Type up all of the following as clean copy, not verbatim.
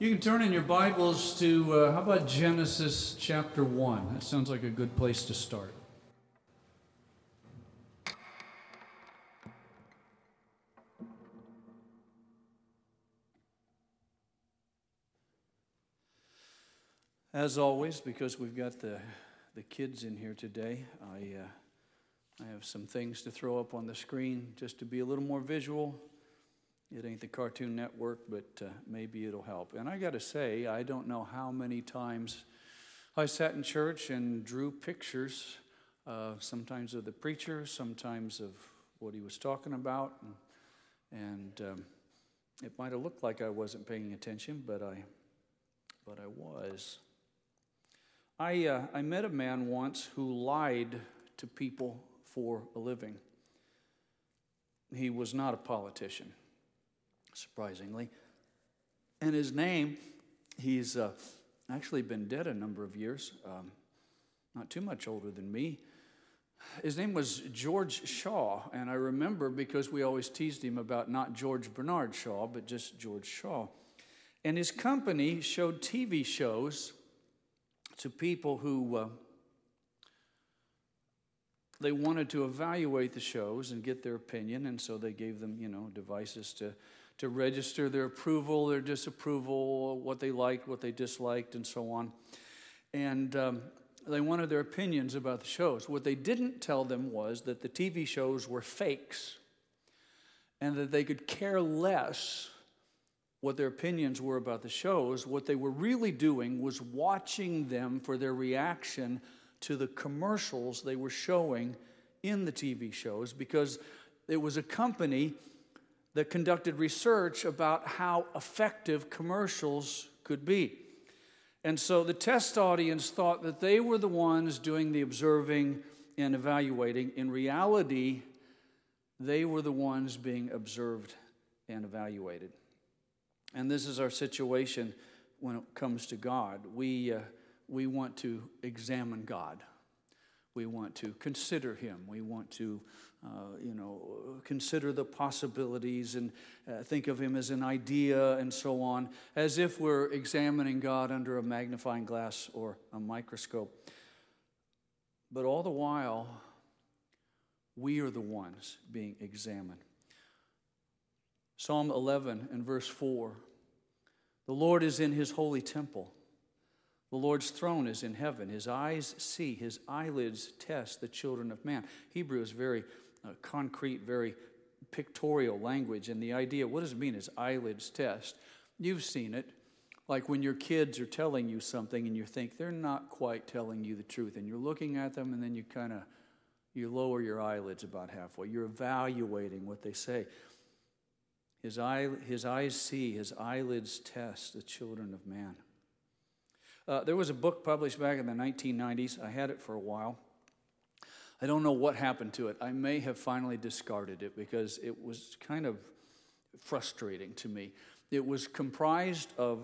You can turn in your Bibles to, how about Genesis chapter 1? That sounds like a good place to start. As always, because we've got the kids in here today, I have some things to throw up on the screen just to be a little more visual. It ain't the Cartoon Network, but maybe it'll help. And I got to say, I don't know how many times I sat in church and drew pictures, sometimes of the preacher, sometimes of what he was talking about. And it might have looked like I wasn't paying attention, but I was. I met a man once who lied to people for a living. He was not a politician, surprisingly. And his name, he's actually been dead a number of years, not too much older than me. His name was George Shaw, and I remember because we always teased him about not George Bernard Shaw, but just George Shaw. And his company showed TV shows to people who they wanted to evaluate the shows and get their opinion, and so they gave them, devices to register their approval, their disapproval, what they liked, what they disliked, and so on. And they wanted their opinions about the shows. What they didn't tell them was that the TV shows were fakes and that they could care less what their opinions were about the shows. What they were really doing was watching them for their reaction to the commercials they were showing in the TV shows, because it was a company that conducted research about how effective commercials could be. And so the test audience thought that they were the ones doing the observing and evaluating. In reality, they were the ones being observed and evaluated. And this is our situation when it comes to God. We want to examine God. We want to consider Him. We want to, consider the possibilities and think of Him as an idea and so on, as if we're examining God under a magnifying glass or a microscope. But all the while, we are the ones being examined. Psalm 11 and verse 4, the Lord is in His holy temple. The Lord's throne is in heaven. His eyes see, His eyelids test the children of man. Hebrew is very concrete, very pictorial language. And the idea, what does it mean, His eyelids test? You've seen it, like when your kids are telling you something and you think they're not quite telling you the truth. And you're looking at them and then you lower your eyelids about halfway. You're evaluating what they say. His eyes see, His eyelids test the children of man. There was a book published back in the 1990s. I had it for a while. I don't know what happened to it. I may have finally discarded it because it was kind of frustrating to me. It was comprised of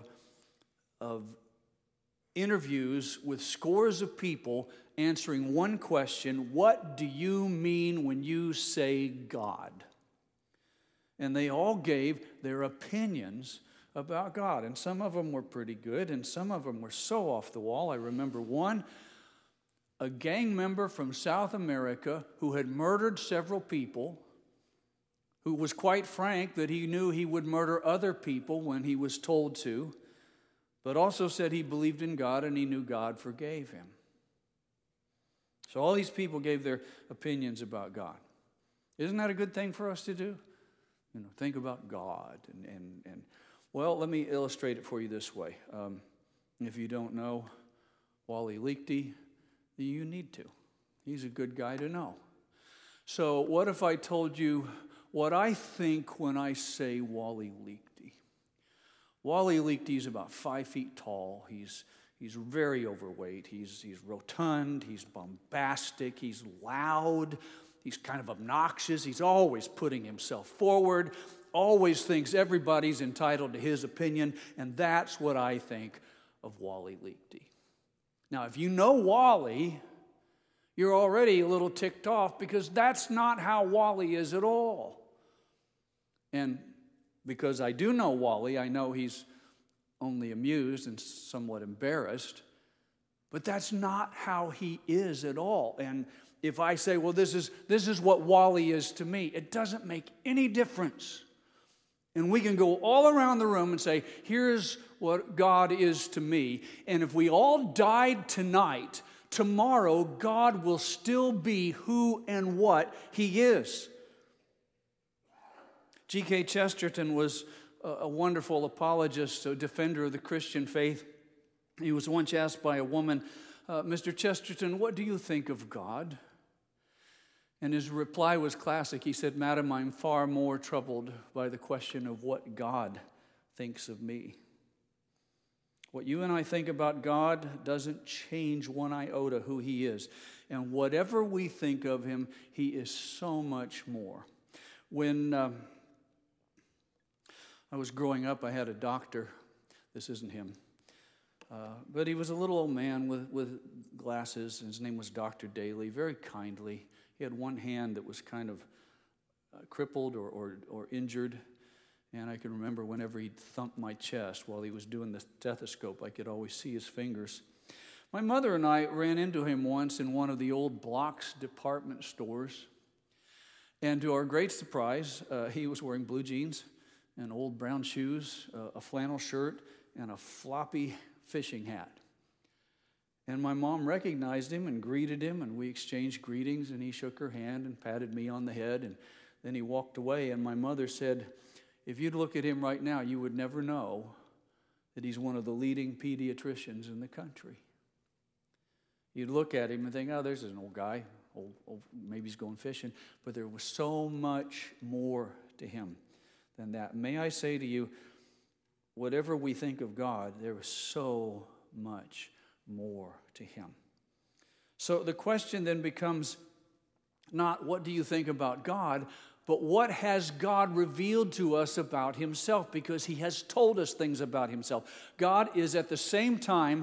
interviews with scores of people answering one question: what do you mean when you say God? And they all gave their opinions about God. And some of them were pretty good, and some of them were so off the wall. I remember one, a gang member from South America who had murdered several people, who was quite frank that he knew he would murder other people when he was told to, but also said he believed in God and he knew God forgave him. So all these people gave their opinions about God. Isn't that a good thing for us to do? Think about God. And well, let me illustrate it for you this way. If you don't know Wally Liechty, you need to. He's a good guy to know. So what if I told you what I think when I say Wally Liechty? Wally Liechty is about 5 feet tall. He's very overweight. He's rotund. He's bombastic. He's loud. He's kind of obnoxious. He's always putting himself forward, always thinks everybody's entitled to his opinion, and that's what I think of Wally Liechty. Now, if you know Wally, you're already a little ticked off because that's not how Wally is at all. And because I do know Wally, I know he's only amused and somewhat embarrassed. But that's not how he is at all. And if I say, well, this is what Wally is to me, it doesn't make any difference. And we can go all around the room and say, here's what God is to me. And if we all died tonight, tomorrow God will still be who and what he is. G.K. Chesterton was a wonderful apologist, a defender of the Christian faith. He was once asked by a woman, Mr. Chesterton, what do you think of God? And his reply was classic. He said, Madam, I'm far more troubled by the question of what God thinks of me. What you and I think about God doesn't change one iota who he is. And whatever we think of him, he is so much more. When I was growing up, I had a doctor. This isn't him. But he was a little old man with glasses, and his name was Dr. Daly, very kindly. He had one hand that was kind of crippled or injured, and I can remember whenever he'd thump my chest while he was doing the stethoscope, I could always see his fingers. My mother and I ran into him once in one of the old Blocks department stores, and to our great surprise, he was wearing blue jeans and old brown shoes, a flannel shirt, and a floppy fishing hat. And my mom recognized him and greeted him, and we exchanged greetings, and he shook her hand and patted me on the head, and then he walked away. And my mother said, if you'd look at him right now, you would never know that he's one of the leading pediatricians in the country. You'd look at him and think, oh, there's an old guy, old, maybe he's going fishing, but there was so much more to him than that. May I say to you, whatever we think of God, there is so much more to him. So the question then becomes not what do you think about God, but what has God revealed to us about himself, because he has told us things about himself. God is at the same time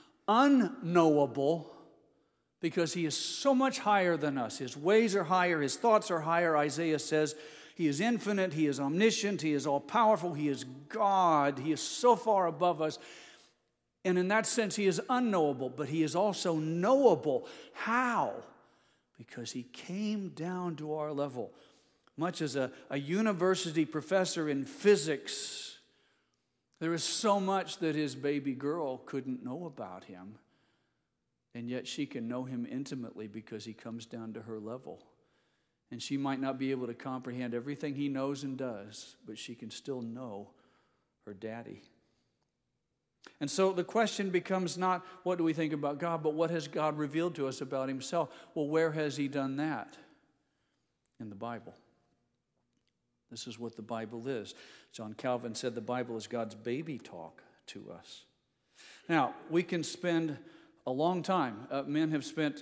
unknowable because he is so much higher than us. His ways are higher, his thoughts are higher. Isaiah says he is infinite, he is omniscient, he is all-powerful, he is God. He is so far above us. And in that sense, he is unknowable, but he is also knowable. How? Because he came down to our level. Much as a university professor in physics, there is so much that his baby girl couldn't know about him, and yet she can know him intimately because he comes down to her level. And she might not be able to comprehend everything he knows and does, but she can still know her daddy. And so the question becomes not what do we think about God, but what has God revealed to us about himself? Well, where has he done that? In the Bible. This is what the Bible is. John Calvin said the Bible is God's baby talk to us. Now, we can spend a long time. Men have spent,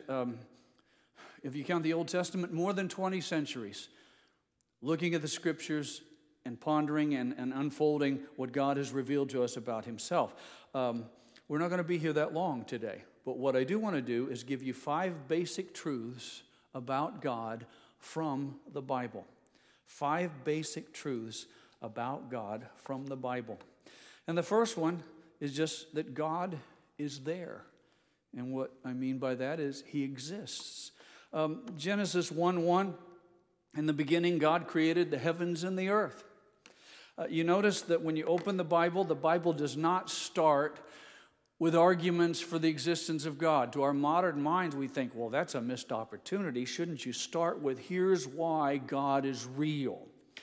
if you count the Old Testament, more than 20 centuries looking at the Scriptures and pondering and unfolding what God has revealed to us about himself. We're not going to be here that long today, but what I do want to do is give you 5 basic truths about God from the Bible. 5 basic truths about God from the Bible. And the first one is just that God is there. And what I mean by that is he exists. Genesis 1:1, in the beginning God created the heavens and the earth. You notice that when you open the Bible does not start with arguments for the existence of God. To our modern minds, we think, well, that's a missed opportunity. Shouldn't you start with, here's why God is real?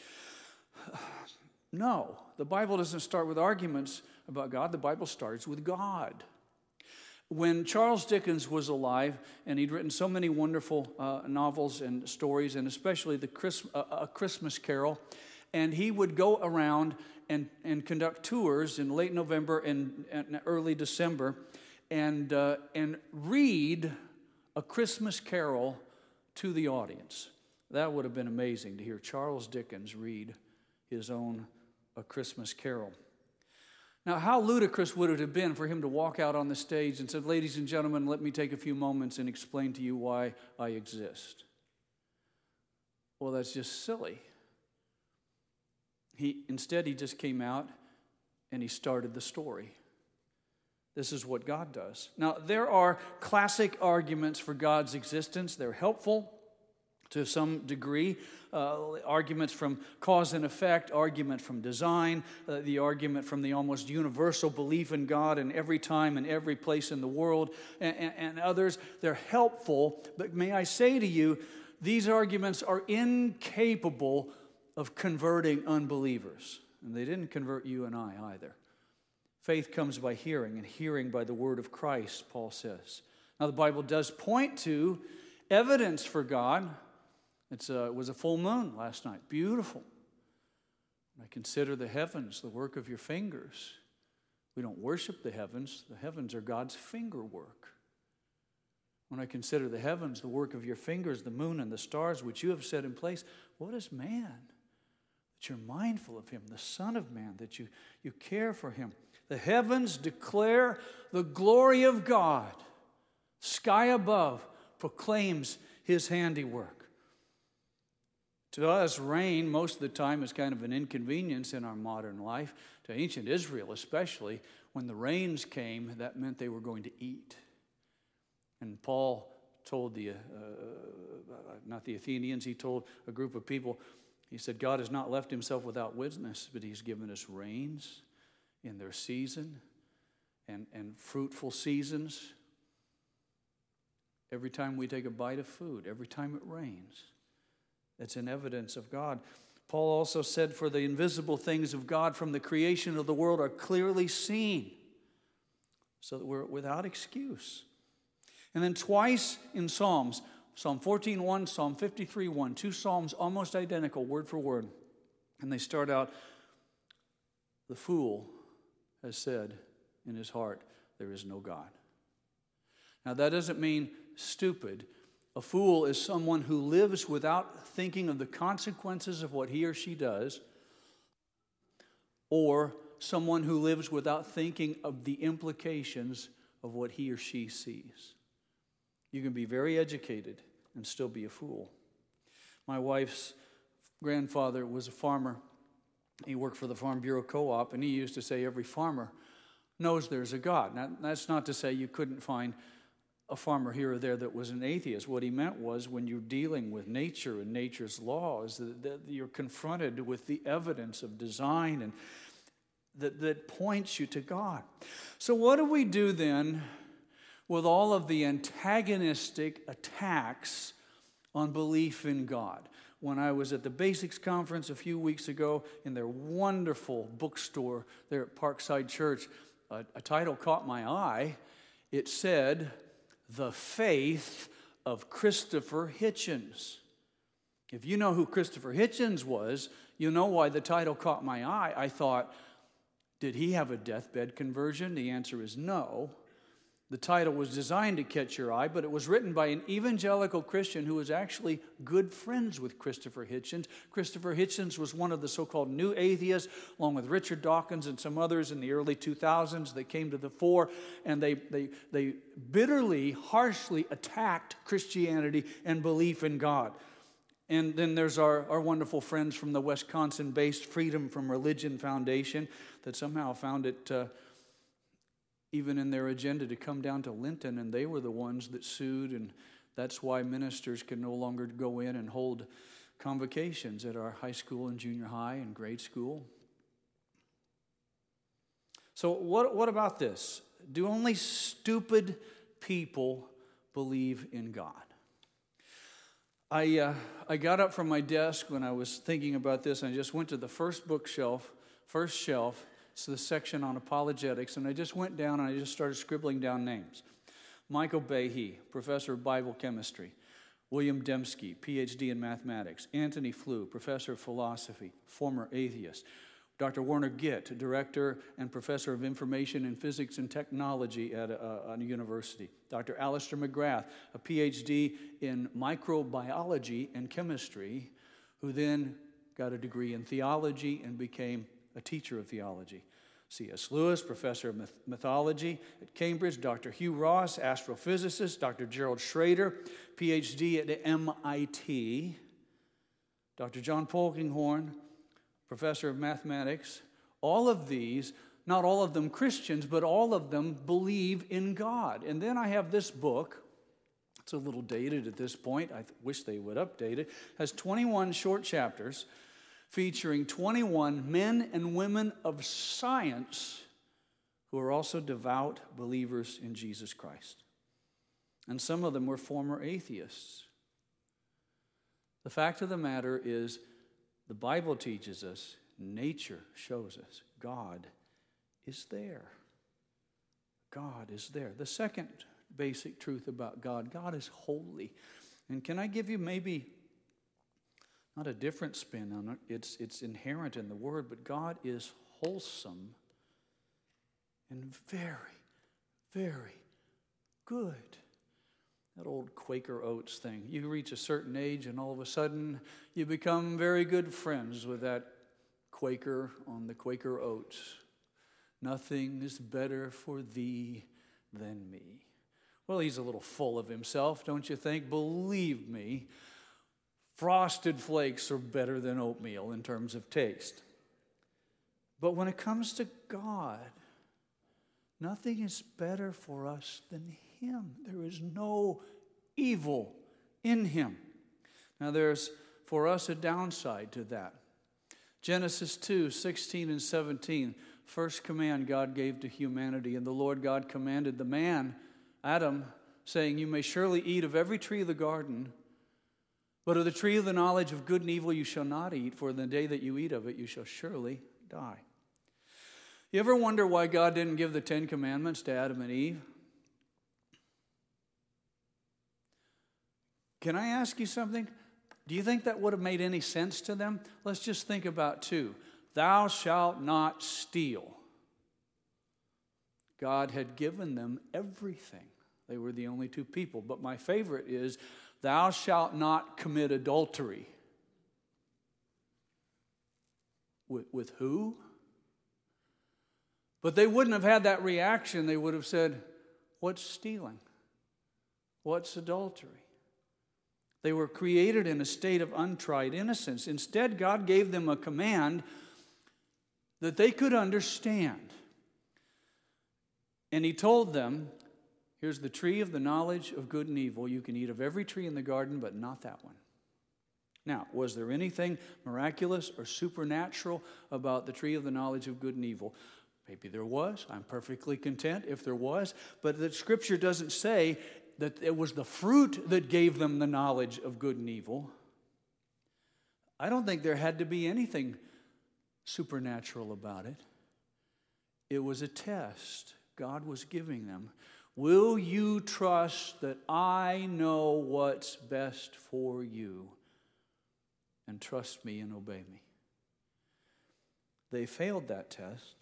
No, the Bible doesn't start with arguments about God. The Bible starts with God. When Charles Dickens was alive, and he'd written so many wonderful novels and stories, and especially A Christmas Carol, and he would go around and conduct tours in late November and early December and read A Christmas Carol to the audience. That would have been amazing to hear Charles Dickens read his own A Christmas Carol. Now, how ludicrous would it have been for him to walk out on the stage and say, ladies and gentlemen, let me take a few moments and explain to you why I exist. Well, that's just silly. Instead, he just came out and he started the story. This is what God does. Now, there are classic arguments for God's existence. They're helpful to some degree. Arguments from cause and effect, argument from design, the argument from the almost universal belief in God in every time and every place in the world, and others. They're helpful, but may I say to you, these arguments are incapable of converting unbelievers. And they didn't convert you and I either. Faith comes by hearing, and hearing by the word of Christ, Paul says. Now, the Bible does point to evidence for God. It was a full moon last night. Beautiful. I consider the heavens the work of your fingers. We don't worship the heavens. The heavens are God's finger work. When I consider the heavens the work of your fingers, the moon and the stars which you have set in place, what is man that you're mindful of him, the Son of Man, that you care for him? The heavens declare the glory of God. Sky above proclaims his handiwork. To us, rain most of the time is kind of an inconvenience in our modern life. To ancient Israel especially, when the rains came, that meant they were going to eat. And Paul told not the Athenians, he told a group of people, he said, God has not left himself without witness, but he's given us rains in their season and fruitful seasons. Every time we take a bite of food, every time it rains, it's an evidence of God. Paul also said, for the invisible things of God from the creation of the world are clearly seen, so that we're without excuse. And then twice in Psalms, Psalm 14:1, Psalm 53:1, two Psalms almost identical, word for word. And they start out, the fool has said in his heart, there is no God. Now that doesn't mean stupid. A fool is someone who lives without thinking of the consequences of what he or she does, or someone who lives without thinking of the implications of what he or she sees. You can be very educated and still be a fool. My wife's grandfather was a farmer. He worked for the Farm Bureau Co-op, and he used to say every farmer knows there's a God. Now, that's not to say you couldn't find a farmer here or there that was an atheist. What he meant was when you're dealing with nature and nature's laws, that you're confronted with the evidence of design and that points you to God. So what do we do then with all of the antagonistic attacks on belief in God? When I was at the Basics Conference a few weeks ago in their wonderful bookstore there at Parkside Church, a title caught my eye. It said, The Faith of Christopher Hitchens. If you know who Christopher Hitchens was, you know why the title caught my eye. I thought, did he have a deathbed conversion? The answer is no. The title was designed to catch your eye, but it was written by an evangelical Christian who was actually good friends with Christopher Hitchens. Christopher Hitchens was one of the so-called new atheists, along with Richard Dawkins and some others in the early 2000s that came to the fore, and they bitterly, harshly attacked Christianity and belief in God. And then there's our wonderful friends from the Wisconsin-based Freedom from Religion Foundation that somehow found it even in their agenda to come down to Linton, and they were the ones that sued, and that's why ministers can no longer go in and hold convocations at our high school and junior high and grade school. So what about this? Do only stupid people believe in God? I got up from my desk when I was thinking about this, and I just went to the first shelf, so the section on apologetics, and I just went down and I just started scribbling down names. Michael Behe, professor of Bible chemistry. William Dembski, PhD in mathematics. Anthony Flew, professor of philosophy, former atheist. Dr. Werner Gitt, director and professor of information and physics and technology at a university. Dr. Alistair McGrath, a PhD in microbiology and chemistry, who then got a degree in theology and became a teacher of theology. C.S. Lewis, professor of mythology at Cambridge. Dr. Hugh Ross, astrophysicist. Dr. Gerald Schrader, PhD at MIT. Dr. John Polkinghorne, professor of mathematics. All of these not all of them Christians, but all of them believe in God. And then I have this book. It's a little dated at this point. I wish they would update it. It has 21 short chapters featuring 21 men and women of science who are also devout believers in Jesus Christ. And some of them were former atheists. The fact of the matter is, the Bible teaches us, nature shows us, God is there. God is there. The second basic truth about God, God is holy. And can I give you maybe not a different spin on it? It's inherent in the word, but God is wholesome and very, very good. That old Quaker Oats thing. You reach a certain age and all of a sudden you become very good friends with that Quaker on the Quaker Oats. Nothing is better for thee than me. Well, he's a little full of himself, don't you think? Believe me, Frosted Flakes are better than oatmeal in terms of taste. But when it comes to God, nothing is better for us than Him. There is no evil in Him. Now there's for us a downside to that. Genesis 2:16 and 17, first command God gave to humanity, and the Lord God commanded the man, Adam, saying, you may surely eat of every tree of the garden, but of the tree of the knowledge of good and evil you shall not eat, for in the day that you eat of it you shall surely die. You ever wonder why God didn't give the 10 Commandments to Adam and Eve? Can I ask you something? Do you think that would have made any sense to them? Let's just think about 2. Thou shalt not steal. God had given them everything. They were the only 2 people. But my favorite is, thou shalt not commit adultery. With who? But they wouldn't have had that reaction. They would have said, what's stealing? What's adultery? They were created in a state of untried innocence. Instead, God gave them a command that they could understand. And He told them, here's the tree of the knowledge of good and evil. You can eat of every tree in the garden, but not that one. Now, was there anything miraculous or supernatural about the tree of the knowledge of good and evil? Maybe there was. I'm perfectly content if there was. But the Scripture doesn't say that it was the fruit that gave them the knowledge of good and evil. I don't think there had to be anything supernatural about it. It was a test God was giving them. Will you trust that I know what's best for you and trust me and obey me? They failed that test.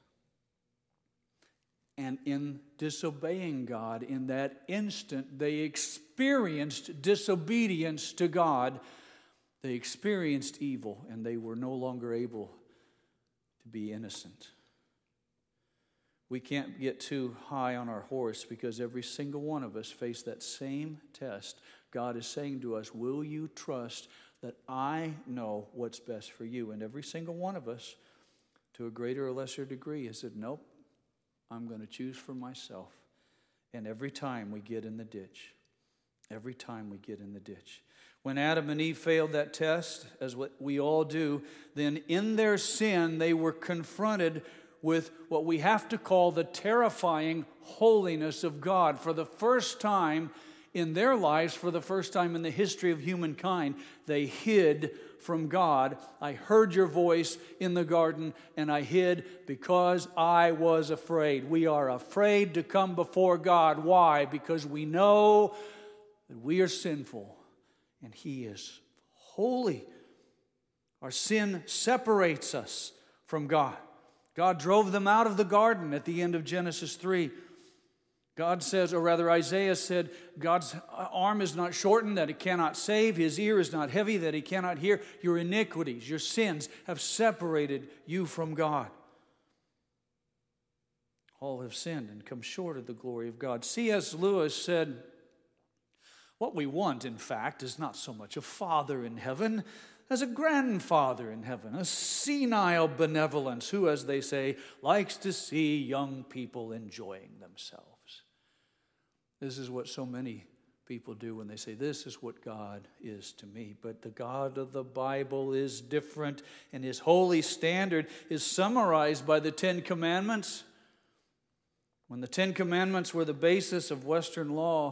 And in disobeying God, in that instant, they experienced disobedience to God. They experienced evil, and they were no longer able to be innocent. We can't get too high on our horse because every single one of us face that same test. God is saying to us, will you trust that I know what's best for you? And every single one of us, to a greater or lesser degree, has said, nope. I'm going to choose for myself. And every time we get in the ditch. Every time we get in the ditch. When Adam and Eve failed that test, as what we all do, then in their sin they were confronted with what we have to call the terrifying holiness of God. For the first time in their lives, for the first time in the history of humankind, they hid from God. I heard your voice in the garden, and I hid because I was afraid. We are afraid to come before God. Why? Because we know that we are sinful, and He is holy. Our sin separates us from God. God drove them out of the garden at the end of Genesis 3. God says, or rather Isaiah said, God's arm is not shortened that He cannot save. His ear is not heavy that He cannot hear. Your iniquities, your sins have separated you from God. All have sinned and come short of the glory of God. C.S. Lewis said, what we want, in fact, is not so much a Father in heaven as a grandfather in heaven, a senile benevolence who, as they say, likes to see young people enjoying themselves. This is what so many people do when they say, this is what God is to me. But the God of the Bible is different, and His holy standard is summarized by the Ten Commandments. When the Ten Commandments were the basis of Western law,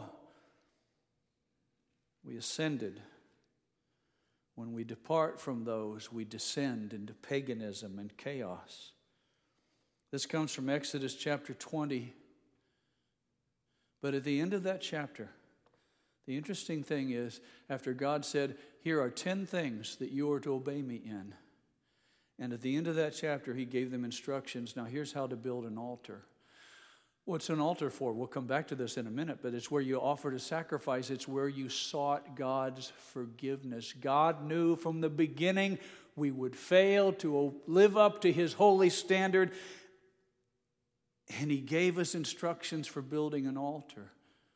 we ascended. When we depart from those, we descend into paganism and chaos. This comes from Exodus chapter 20. But at the end of that chapter, the interesting thing is, after God said, here are 10 things that you are to obey me in. And at the end of that chapter, He gave them instructions. Now here's how to build an altar. What's an altar for? We'll come back to this in a minute, but it's where you offered a sacrifice. It's where you sought God's forgiveness. God knew from the beginning we would fail to live up to His holy standard, and He gave us instructions for building an altar.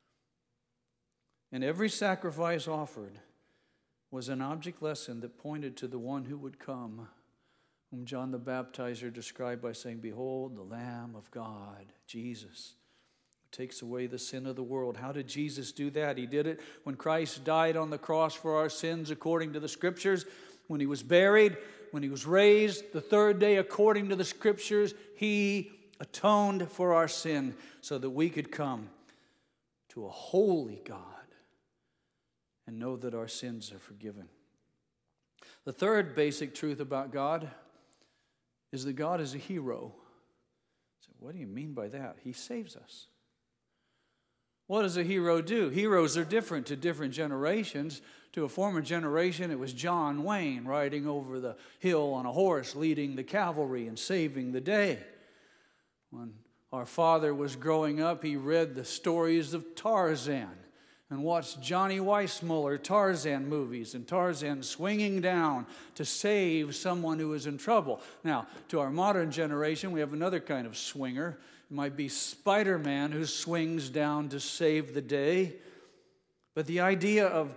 And every sacrifice offered was an object lesson that pointed to the one who would come, whom John the Baptizer described by saying, behold, the Lamb of God, Jesus, who takes away the sin of the world. How did Jesus do that? He did it when Christ died on the cross for our sins according to the Scriptures, when He was buried, when He was raised the third day according to the Scriptures. He atoned for our sin so that we could come to a holy God and know that our sins are forgiven. The third basic truth about God is that God is a hero. So what do you mean by that? He saves us. What does a hero do? Heroes are different to different generations. To a former generation, it was John Wayne riding over the hill on a horse, leading the cavalry and saving the day. When our father was growing up, he read the stories of Tarzan and watched Johnny Weissmuller Tarzan movies, and Tarzan swinging down to save someone who was in trouble. Now, to our modern generation, we have another kind of swinger. It might be Spider-Man who swings down to save the day. But the idea of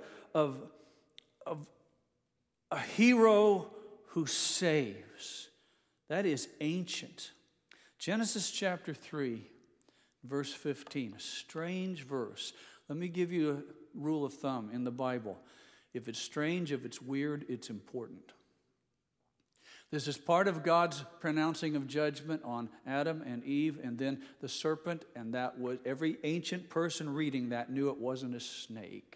a hero who saves, that is ancient. Genesis chapter 3, verse 15, a strange verse. Let me give you a rule of thumb in the Bible. If it's strange, if it's weird, it's important. This is part of God's pronouncing of judgment on Adam and Eve and then the serpent, and that was every ancient person reading that knew it wasn't a snake,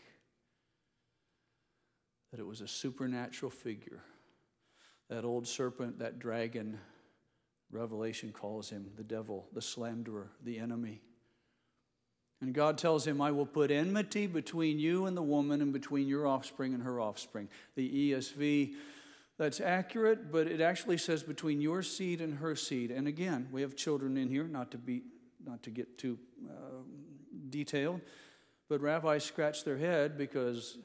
that it was a supernatural figure. That old serpent, that dragon, Revelation calls him the devil, the slanderer, the enemy. And God tells him, I will put enmity between you and the woman and between your offspring and her offspring. The ESV, that's accurate, but it actually says between your seed and her seed. And again, we have children in here, not to get too detailed, but rabbis scratch their head because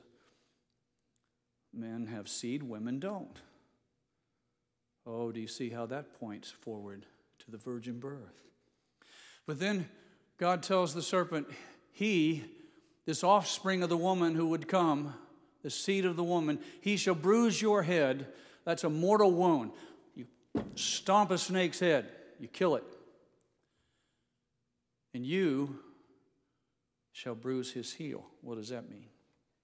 men have seed, women don't. Oh, do you see how that points forward to the virgin birth? But then God tells the serpent, this offspring of the woman who would come, the seed of the woman, he shall bruise your head. That's a mortal wound. You stomp a snake's head, you kill it. And you shall bruise his heel. What does that mean?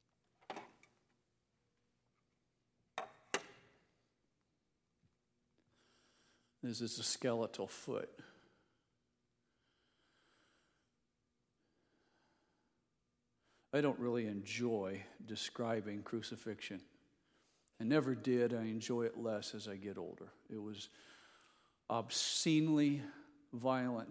This is a skeletal foot. I don't really enjoy describing crucifixion. I never did. I enjoy it less as I get older. It was obscenely violent.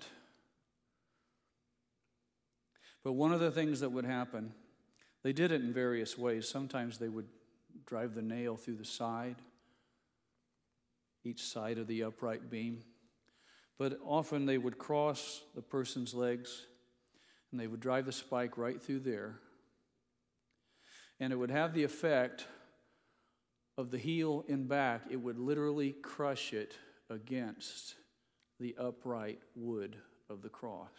But one of the things that would happen, they did it in various ways. Sometimes they would drive the nail through the side, each side of the upright beam. But often they would cross the person's legs and they would drive the spike right through there. And it would have the effect of the heel and back. It would literally crush it against the upright wood of the cross.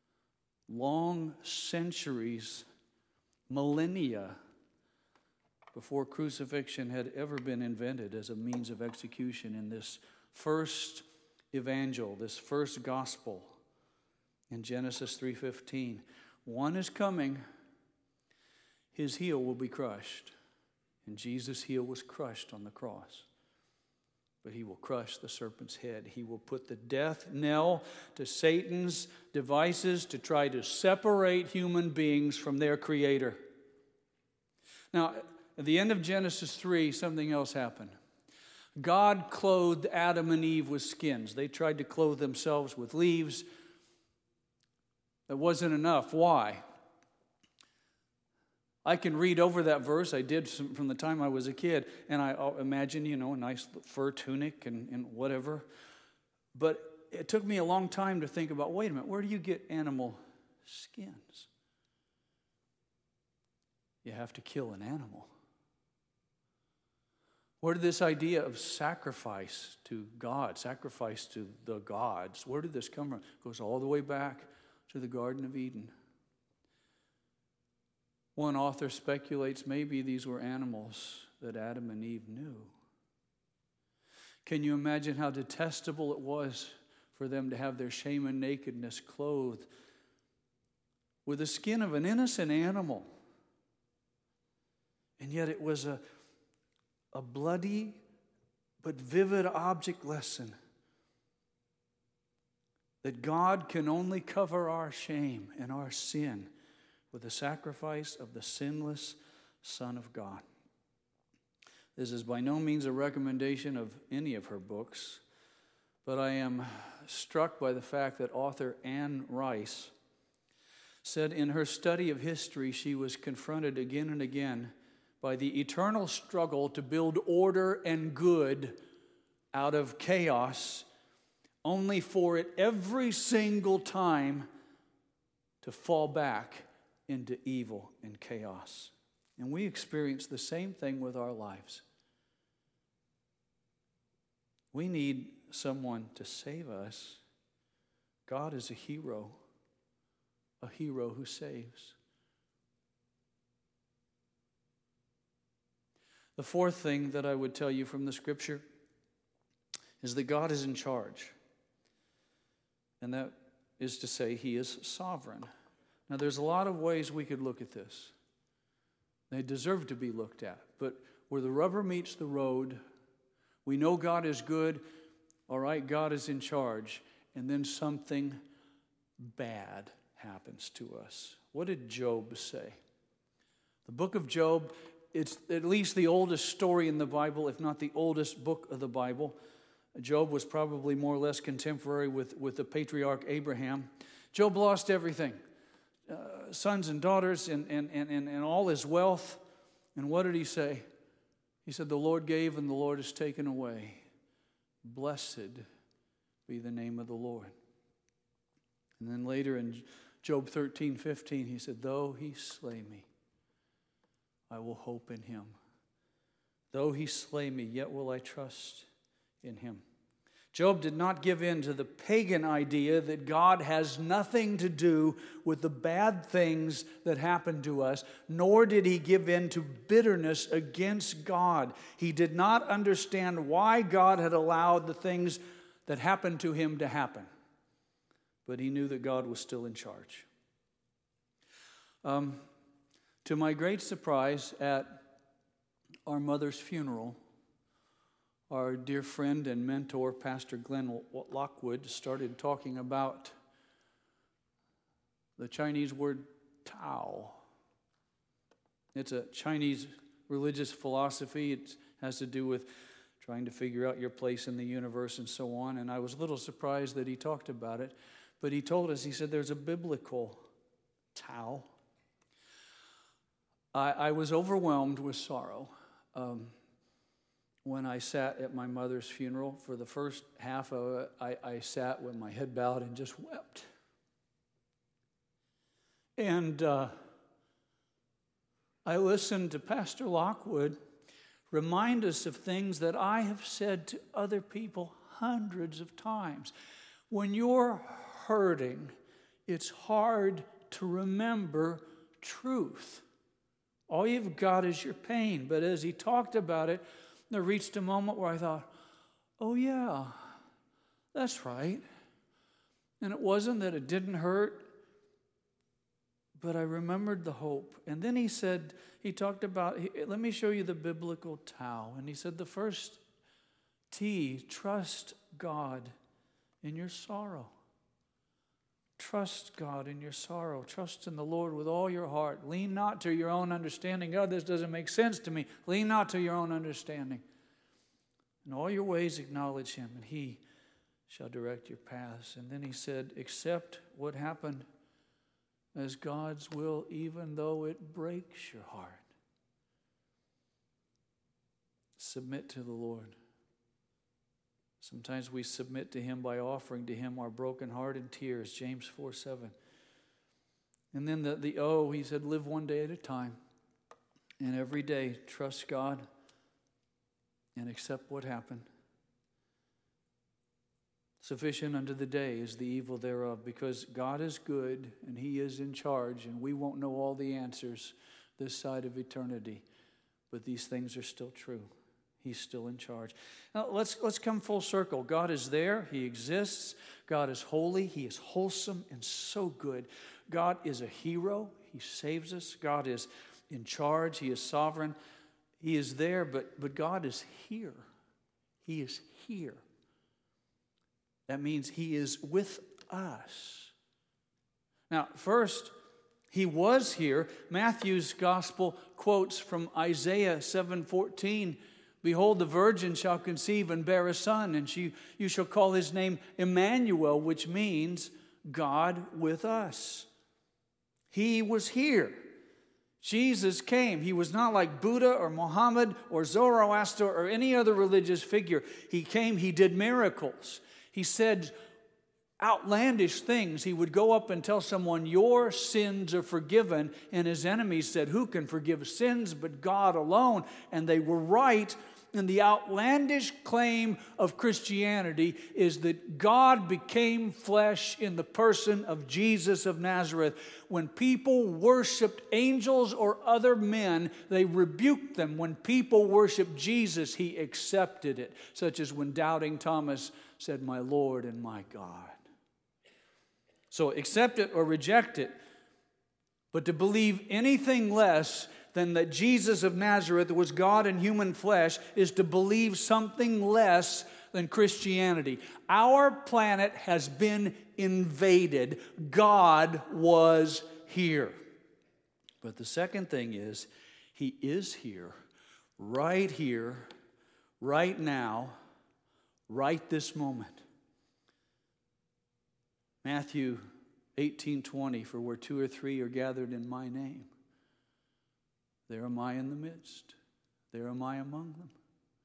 Long centuries, millennia before crucifixion had ever been invented as a means of execution, in this first evangel, this first gospel in Genesis 3:15. One is coming, his heel will be crushed. And Jesus' heel was crushed on the cross. But he will crush the serpent's head. He will put the death knell to Satan's devices to try to separate human beings from their Creator. Now, at the end of Genesis 3, something else happened. God clothed Adam and Eve with skins. They tried to clothe themselves with leaves. That wasn't enough. Why? I can read over that verse. I did from the time I was a kid, and I imagine, a nice fur tunic and whatever. But it took me a long time to think about, wait a minute, where do you get animal skins? You have to kill an animal. Where did this idea of sacrifice to God, sacrifice to the gods, where did this come from? It goes all the way back to the Garden of Eden. One author speculates maybe these were animals that Adam and Eve knew. Can you imagine how detestable it was for them to have their shame and nakedness clothed with the skin of an innocent animal? And yet it was a bloody but vivid object lesson that God can only cover our shame and our sin with the sacrifice of the sinless Son of God. This is by no means a recommendation of any of her books, but I am struck by the fact that author Anne Rice said in her study of history she was confronted again and again by the eternal struggle to build order and good out of chaos, only for it every single time to fall back into evil and chaos. And we experience the same thing with our lives. We need someone to save us. God is a hero who saves. The fourth thing that I would tell you from the Scripture is that God is in charge. And that is to say, He is sovereign. Now, there's a lot of ways we could look at this. They deserve to be looked at. But where the rubber meets the road, we know God is good. All right, God is in charge. And then something bad happens to us. What did Job say? The book of Job, it's at least the oldest story in the Bible, if not the oldest book of the Bible. Job was probably more or less contemporary with the patriarch Abraham. Job lost everything. Sons and daughters and all his wealth. And what did he say? He said, the Lord gave and the Lord has taken away. Blessed be the name of the Lord. And then later in Job 13:15, he said, though he slay me, I will hope in him. Though he slay me, yet will I trust in him. Job did not give in to the pagan idea that God has nothing to do with the bad things that happen to us, nor did he give in to bitterness against God. He did not understand why God had allowed the things that happened to him to happen, but he knew that God was still in charge. To my great surprise, at our mother's funeral, our dear friend and mentor, Pastor Glenn Lockwood, started talking about the Chinese word Tao. It's a Chinese religious philosophy. It has to do with trying to figure out your place in the universe and so on. And I was a little surprised that he talked about it. But he told us, he said, there's a biblical Tao. I was overwhelmed with sorrow. When I sat at my mother's funeral, for the first half of it, I sat with my head bowed and just wept. And I listened to Pastor Lockwood remind us of things that I have said to other people hundreds of times. When you're hurting, it's hard to remember truth. All you've got is your pain. But as he talked about it, there reached a moment where I thought, oh yeah, that's right. And it wasn't that it didn't hurt, but I remembered the hope. And then he talked about, let me show you the biblical Tao. And he said the first T, trust God in your sorrow. Trust God in your sorrow. Trust in the Lord with all your heart. Lean not to your own understanding. God, this doesn't make sense to me. Lean not to your own understanding. In all your ways acknowledge him, and he shall direct your paths. And then he said, accept what happened as God's will, even though it breaks your heart. Submit to the Lord. Sometimes we submit to him by offering to him our broken heart and tears, James 4:7. And then the O, he said, live one day at a time. And every day, trust God and accept what happened. Sufficient unto the day is the evil thereof, because God is good and he is in charge, and we won't know all the answers this side of eternity. But these things are still true. He's still in charge. Now, let's come full circle. God is there. He exists. God is holy. He is wholesome and so good. God is a hero. He saves us. God is in charge. He is sovereign. He is there, but God is here. He is here. That means he is with us. Now, first, he was here. Matthew's gospel quotes from Isaiah 7:14. Behold, the virgin shall conceive and bear a son, and you shall call his name Emmanuel, which means God with us. He was here. Jesus came. He was not like Buddha or Muhammad or Zoroaster or any other religious figure. He came, he did miracles. He said outlandish things. He would go up and tell someone, your sins are forgiven. And his enemies said, who can forgive sins but God alone? And they were right. And the outlandish claim of Christianity is that God became flesh in the person of Jesus of Nazareth. When people worshiped angels or other men, they rebuked them. When people worshiped Jesus, he accepted it. Such as when doubting Thomas said, my Lord and my God. So accept it or reject it. But to believe anything less than that Jesus of Nazareth was God in human flesh is to believe something less than Christianity. Our planet has been invaded. God was here. But the second thing is, he is here, right now, right this moment. Matthew 18:20, for where 2 or 3 are gathered in my name, there am I in the midst. There am I among them.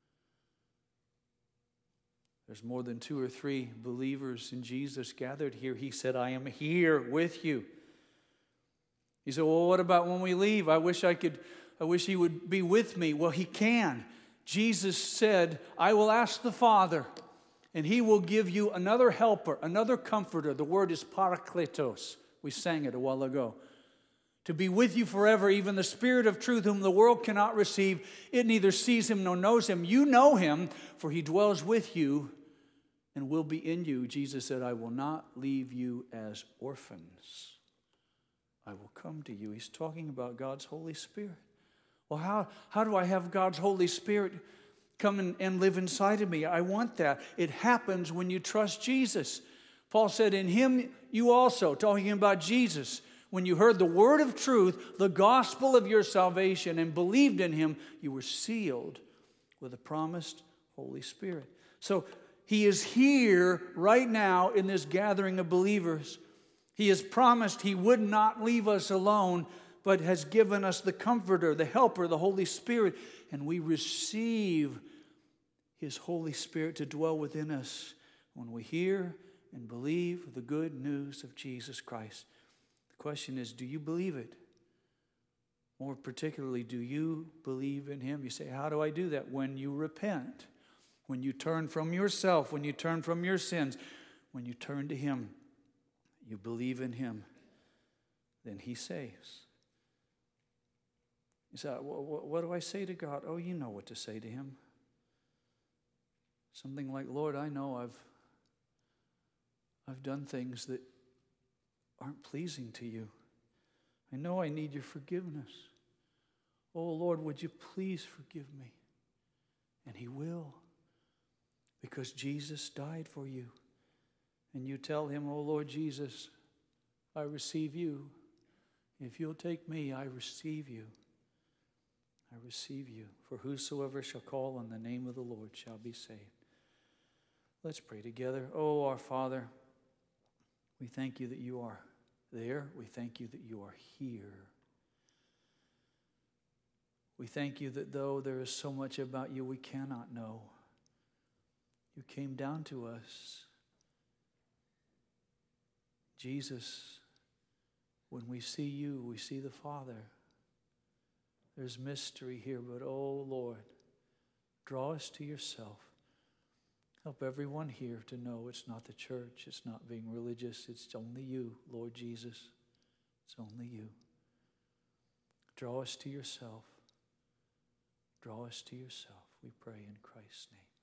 There's more than 2 or 3 believers in Jesus gathered here. He said, I am here with you. He said, well, what about when we leave? I wish he would be with me. Well, he can. Jesus said, I will ask the Father, and he will give you another helper, another comforter. The word is parakletos. We sang it a while ago. To be with you forever, even the Spirit of truth, whom the world cannot receive. It neither sees him nor knows him. You know him, for he dwells with you and will be in you. Jesus said, I will not leave you as orphans. I will come to you. He's talking about God's Holy Spirit. Well, how do I have God's Holy Spirit come and live inside of me? I want that. It happens when you trust Jesus. Paul said, in him you also, talking about Jesus, when you heard the word of truth, the gospel of your salvation, and believed in him, you were sealed with the promised Holy Spirit. So he is here right now in this gathering of believers. He has promised he would not leave us alone, but has given us the Comforter, the Helper, the Holy Spirit. And we receive his Holy Spirit to dwell within us when we hear and believe the good news of Jesus Christ. The question is, do you believe it? More particularly, do you believe in him? You say, how do I do that? When you repent, when you turn from yourself, when you turn from your sins, when you turn to him, you believe in him, then he saves. You say, what do I say to God? Oh, you know what to say to him. Something like, Lord, I know I've done things that aren't pleasing to you. I know I need your forgiveness. Oh, Lord, would you please forgive me? And he will, because Jesus died for you. And you tell him, oh, Lord Jesus, I receive you. If you'll take me, I receive you. I receive you. For whosoever shall call on the name of the Lord shall be saved. Let's pray together. Oh, our Father, we thank you that you are there. We thank you that you are here. We thank you that though there is so much about you we cannot know, you came down to us. Jesus, when we see you, we see the Father. There's mystery here, but oh Lord, draw us to yourself. Help everyone here to know it's not the church, it's not being religious, it's only you, Lord Jesus. It's only you. Draw us to yourself. Draw us to yourself, we pray in Christ's name.